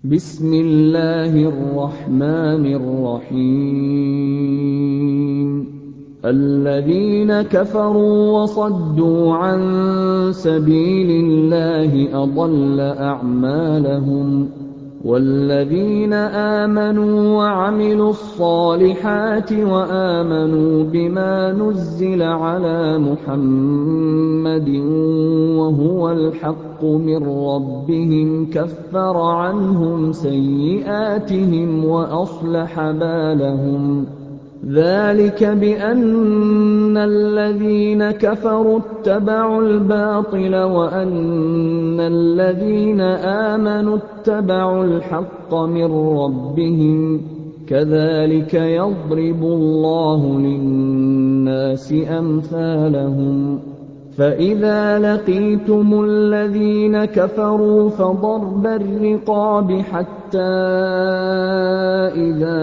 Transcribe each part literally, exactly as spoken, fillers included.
بسم الله الرحمن الرحيم الذين كفروا وصدوا عن سبيل الله أضل أعمالهم والذين آمنوا وعملوا الصالحات وآمنوا بما نزل على محمد وهو الحق من ربهم كفر عنهم سيئاتهم وأصلح بالهم ذلك بأن الذين كفروا اتبعوا الباطل وأن الذين آمنوا اتبعوا الحق من ربهم كذلك يضرب الله للناس أمثالهم فإذا لقيتم الذين كفروا فضرب الرقاب حتى إذا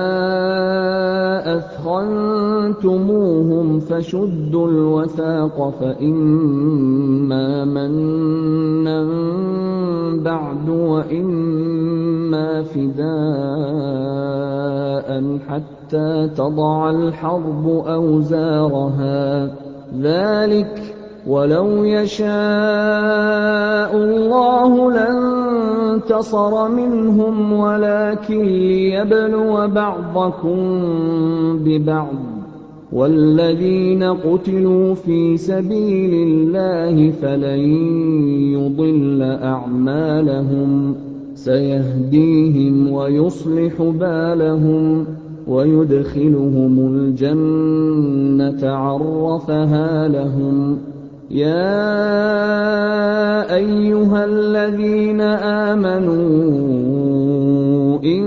أثخنتموهم فشدوا الوثاق فإما منا بعد وإما فداء حتى تضع الحرب أوزارها ذلك ولو يشاء الله لانتصر منهم ولكن ليبلو بعضكم ببعض والذين قتلوا في سبيل الله فلن يضل أعمالهم سيهديهم ويصلح بالهم ويدخلهم الجنة عرفها لهم يا أيها الذين آمنوا إن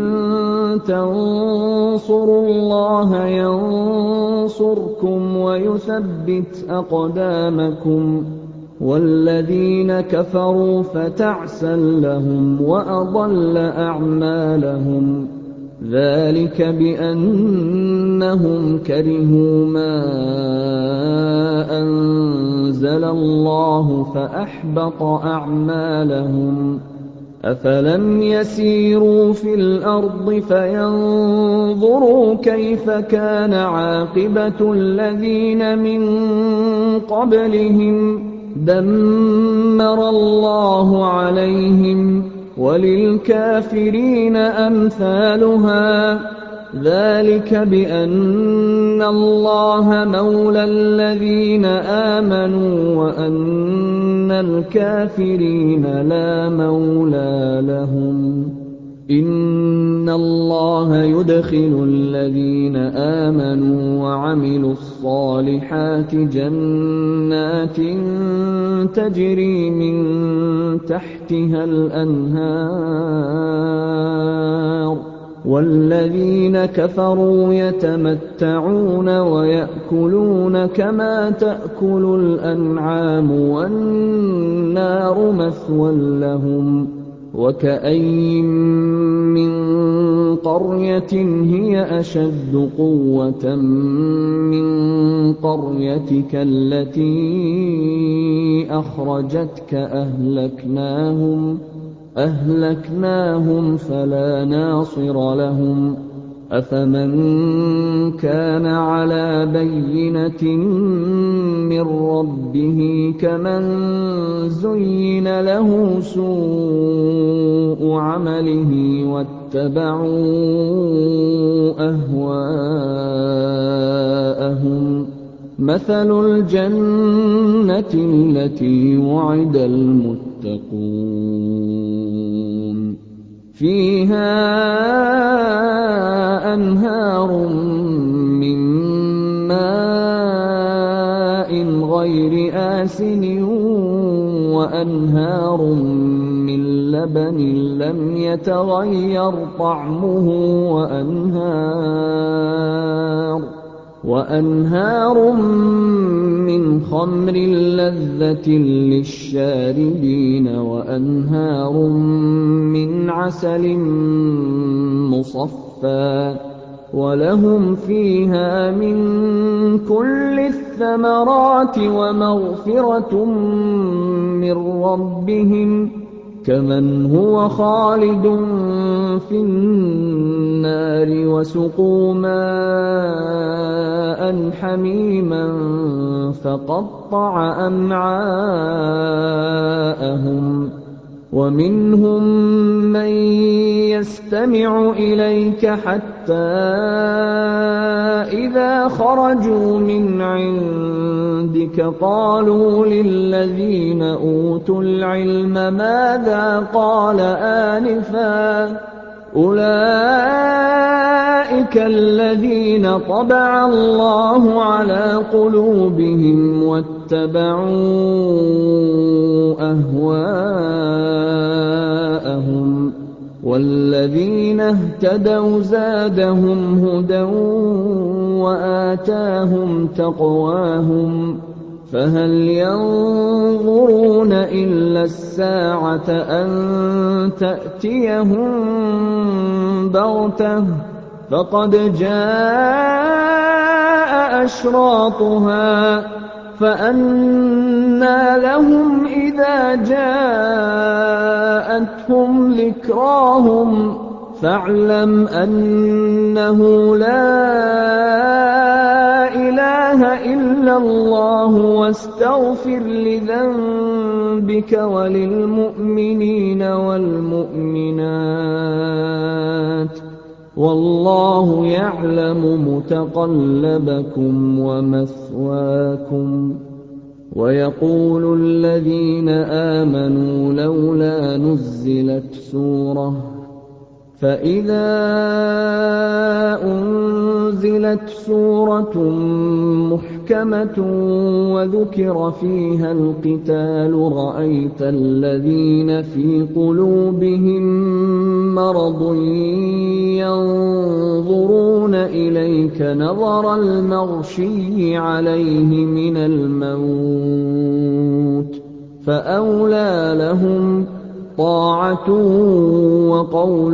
تنصروا الله ينصركم ويثبت أقدامكم والذين كفروا فتعسا لهم وأضل أعمالهم ذلك بأنهم كرهوا ما أنزل الله فأحبط أعمالهم أفلم يسيروا في الأرض فينظروا كيف كان عاقبة الذين من قبلهم دمر الله عليهم وللكافرين أمثالها ذلك بأن الله مولى الذين آمنوا وأن الكافرين لا مولى لهم إن الله يدخل الذين آمنوا وعملوا الصالحات جنات تجري من تحتها الأنهار والذين كفروا يتمتعون ويأكلون كما تأكل الأنعام والنار مثوى لهم وكأين من قرية هي أشد قوة من قريتك التي أخرجتك أهلكناهم أهلكناهم فلا ناصر لهم أفمن كان على بينة من ربه كمن زين له سوء عمله واتبعوا أهواءهم مثل الجنة التي وعد المتقون فيها أنهار من ماء غير آسن وأنهار من لبن لم يتغير طعمه وأنهار وأنهار من خمر لذة للشاربين وأنهار من عسل مصفى ولهم فيها من كل الثمرات ومغفرة من ربهم كَمَنْ هُوَ خَالِدٌ فِي النَّارِ وَسُقُوا مَاءً حَمِيمًا فَقَطَّعَ أَمْعَاءَهُمْ وَمِنْهُم مَّن يَسْتَمِعُ إِلَيْكَ حَتَّىٰ إِذَا خَرَجُوا مِنْ عِندِكَ قَالُوا لِلَّذِينَ أُوتُوا الْعِلْمَ مَاذَا قَالَ آنِفًا ۚ أُولَٰئِكَ الَّذِينَ طَبَعَ اللَّهُ عَلَىٰ قُلُوبِهِمْ وَاتَّبَعُوا أَهْوَاءَهُمْ ۚ وَالَّذِينَ اهْتَدَوْا زَادَهُمْ هُدًى وَآتَاهُمْ تَقْوَاهُمْ ۚ فَهَلْ يَنظُرُونَ إِلَّا السَّاعَةَ أَن تَأْتِيَهُم بَغْتَةً ۖ فَقَدْ جَاءَ أَشْرَاطُهَا فَأَنَّىٰ لَهُمْ إِذَا جَاءَتْهُمْ ذِكْرَاهُمْ فَاعْلَمْ أَنَّهُ لَا إِلَٰهَ إِلَّا اللَّهُ وَاسْتَغْفِرْ لِذَنبِكَ وَلِلْمُؤْمِنِينَ وَالْمُؤْمِنَاتِ ۗ وَاللَّهُ يَعْلَمُ مُتَقَلَّبَكُمْ وَمَثْوَاكُمْ. وَيَقُولُ الَّذِينَ آمَنُوا لَوْلَا نُزِّلَتْ سُورَةٌ ۖ فَإِذَا أُنزِلَتْ سُورَةٌ مُّحْكَمَةٌ وَذُكِرَ فِيهَا الْقِتَالُ رَأَيْتَ الَّذِينَ فِي قُلُوبِهِم مَّرَضٌ يَنظُرُونَ إِلَيْكَ نَظَرَ الْمَغْشِيِّ عَلَيْهِ مِنَ الْمَوْتِ ۖ فَأَوْلَىٰ لَهُمْ طَاعَةٌ وَقَوْلٌ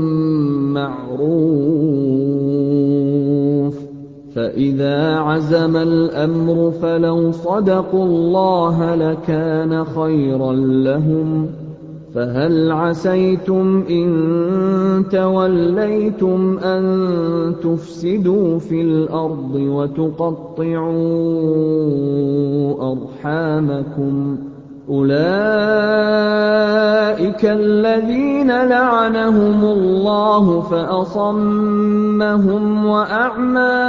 مَّعْرُوفٌ ۚ فَإِذَا عَزَمَ الْأَمْرُ فَلَوْ صَدَقُوا اللَّهَ لَكَانَ خَيْرًا لَّهُمْ ۚ فَهَلْ عَسَيْتُمْ إِن تَوَلَّيْتُمْ أَن تُفْسِدُوا فِي الْأَرْضِ وَتُقَطِّعُوا أَرْحَامَكُمْ ۚ أُولَٰئِكَ الَّذِينَ لَعَنَهُمُ اللَّهُ فَأَصَمَّهُمْ وَأَعْمَىٰ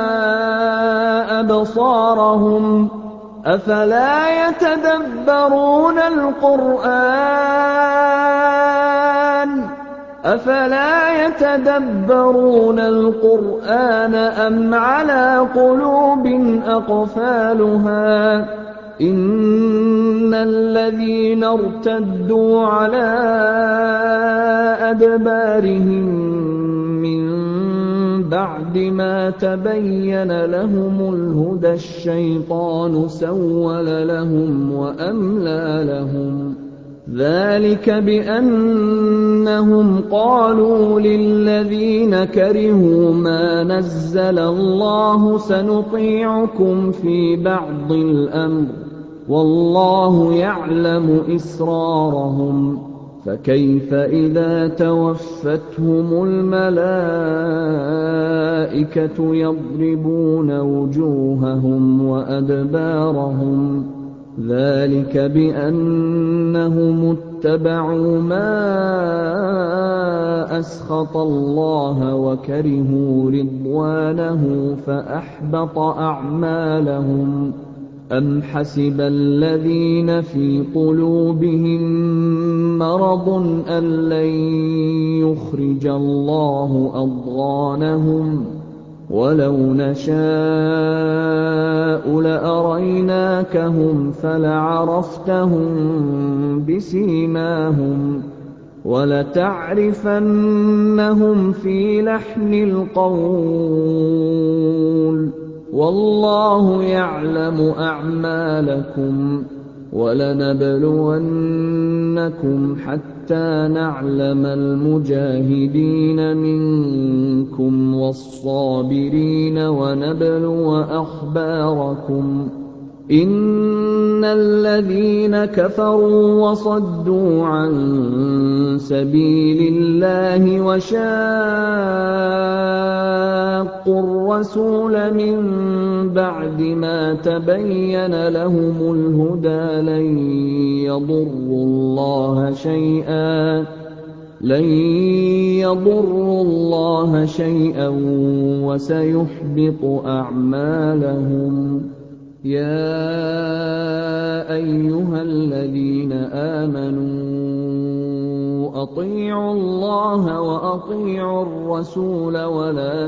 أَبْصَارَهُمْ ۖ أَفَلَا يَتَدَبَّرُونَ الْقُرْآنَ أَفَلَا يَتَدَبَّرُونَ الْقُرْآنَ أَمْ عَلَىٰ قُلُوبٍ أَقْفَالُهَا ۚ إِنَّ الَّذِينَ ارْتَدُّوا عَلَىٰ أَدْبَارِهِم مِّن بَعْدِ مَا تَبَيَّنَ لَهُمُ الْهُدَى الشَّيْطَانُ سَوَّلَ لَهُمْ وَأَمْلَىٰ لَهُمْ ۚ ذَٰلِكَ بِأَنَّهُمْ قَالُوا لِلَّذِينَ كَرِهُوا مَا نَزَّلَ اللَّهُ سَنُطِيعُكُمْ فِي بَعْضِ الْأَمْرِ ۖ وَاللَّهُ يَعْلَمُ إِسْرَارَهُمْ ۚ فَكَيْفَ إِذَا تَوَفَّتْهُمُ الْمَلَائِكَةُ يَضْرِبُونَ وُجُوهَهُمْ وَأَدْبَارَهُمْ ۚ ذَٰلِكَ بِأَنَّهُمُ اتَّبَعُوا مَا أَسْخَطَ اللَّهَ وَكَرِهُوا رِضْوَانَهُ فَأَحْبَطَ أَعْمَالَهُمْ ۚ أَمْ حَسِبَ الَّذِينَ فِي قُلُوبِهِم مَّرَضٌ أَن لَّن يُخْرِجَ اللَّهُ أَضْغَانَهُمْ ۚ وَلَوْ نَشَاءُ لَأَرَيْنَاكَهُمْ فَلَعَرَفْتَهُم بِسِيمَاهُمْ ۚ وَلَتَعْرِفَنَّهُمْ فِي لَحْنِ الْقَوْلِ ۚ وَاللَّهُ يَعْلَمُ أَعْمَالَكُمْ ۚ وَلَنَبْلُوَنَّكُمْ حَتَّىٰ نَعْلَمَ الْمُجَاهِدِينَ مِنكُمْ وَالصَّابِرِينَ وَنَبْلُوَ أَخْبَارَكُمْ ۚ إِنَّ الَّذِينَ كَفَرُوا وَصَدُّوا عَن سَبِيلِ اللَّهِ وَشَاقُّوا الرَّسُولَ مِن بَعْدِ مَا تَبَيَّنَ لَهُمُ الْهُدَىٰ لَن يَضُرُّوا اللَّهَ شَيْئًا لن يضروا الله شيئا وسيحبط أعمالهم. يا أيها الذين آمنوا أطيعوا الله وأطيعوا الرسول ولا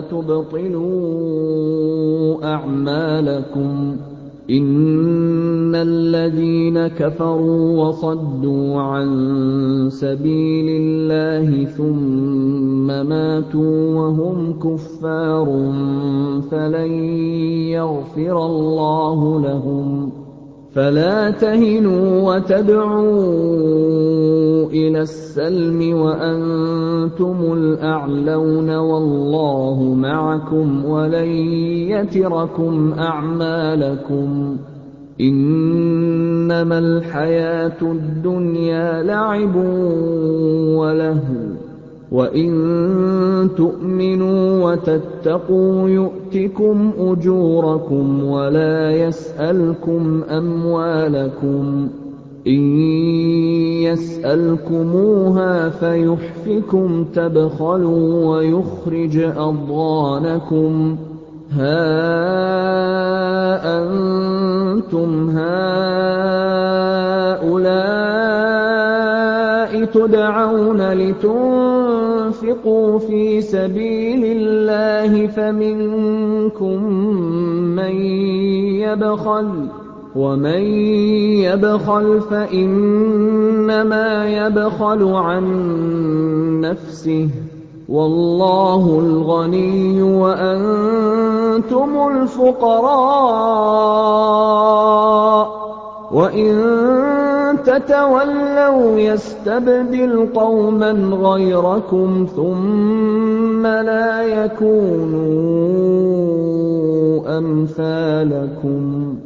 تبطلوا أعمالكم. إِنَّ الَّذِينَ كَفَرُوا وَصَدُّوا عَن سَبِيلِ اللَّهِ ثُمَّ مَاتُوا وَهُمْ كُفَّارٌ فَلَن يَغْفِرَ اللَّهُ لَهُمْ. فَلَا تَهِنُوا وَتَدْعُوا إِلَى السَّلْمِ وَأَنتُمُ الْأَعْلَوْنَ وَاللَّهُ مَعَكُمْ وَلَن يَتِرَكُمْ أَعْمَالَكُمْ. إِنَّمَا الْحَيَاةُ الدُّنْيَا لَعِبٌ وَلَهْوٌ وَإِن تُؤْمِنُوا وَتَتَّقُوا يُؤْتِكُمْ أُجُورَكُمْ وَلَا يَسْأَلْكُمْ أَمْوَالَكُمْ. إِن يَسْأَلْكُمُوهَا فَيُحْفِكُمْ تَبْخَلُوا وَيُخْرِجْ أَضْغَانَكُمْ. هَا أَنتُمْ هَٰؤُلَاءِ تُدْعَوْنَ لِتُنفِقُوا فِي سَبِيلِ اللَّهِ فَمِنكُم مَّن يَبْخَلُ ۖ وَمَن يَبْخَلْ فَإِنَّمَا يَبْخَلُ عَن نَّفْسِهِ ۚ وَاللَّهُ الْغَنِيُّ وَأَنتُمُ الْفُقَرَاءُ ۚ وَإِن تَتَوَلَّوْا يَسْتَبْدِلْ قَوْمًا غَيْرَكُمْ ثُمَّ لَا يَكُونُوا أَمْثَالَكُمْ.